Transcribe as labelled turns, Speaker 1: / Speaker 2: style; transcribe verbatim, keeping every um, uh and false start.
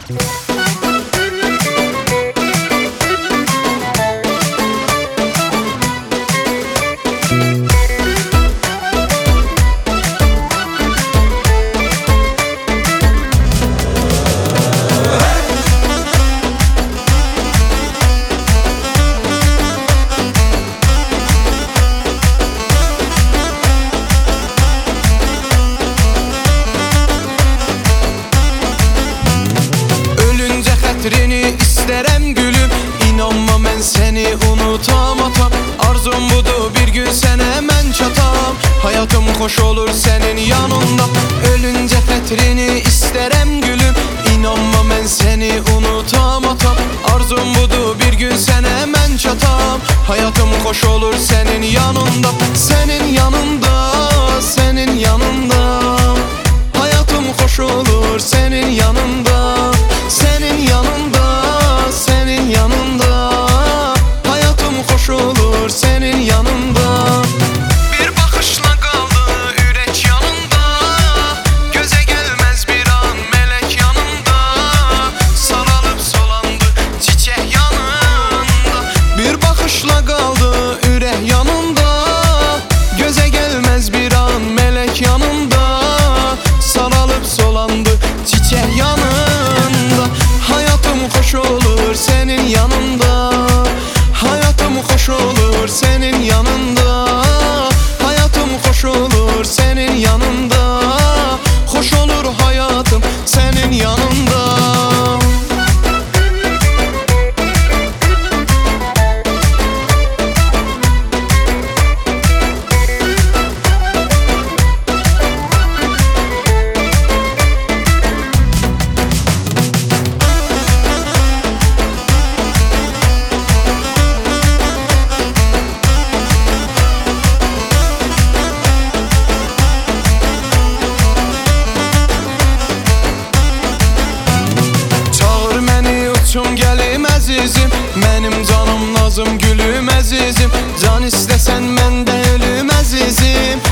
Speaker 1: Xətrini istərəm gülüm, inanma mən səni unutam atam. Arzum budur bir gün sənə mən çatam, hayatım xoş olur sənin yanında. Ölüncə xətrini istərəm gülüm, inanma mən səni unutam atam. Arzum budur bir gün sənə mən çatam, hayatım xoş olur sənin yanında. Sənin yanında, sənin yanında, hayatım xoş olur sənin yanında. Senin yanında, senin yanında, hayatım xoş olur senin yanında. Bir bakışla qaldı ürək yanında, gözə gəlməz bir an melek yanında. Saralıb solandı çiçək yanında. Bir bakışla qaldı ürək yanında, gözə gəlməz bir an melek yanında. Saralıb solandı çiçək yanında. Hayatım xoş olur senin yanında, hayatım xoş olur senin yanında, hayatım xoş olur senin yanında, xoş olur hayatım senin yanında. Uçum gəlim əzizim, mənim canım nazım gülüm əzizim. Can istəsən məndə ölüm əzizim.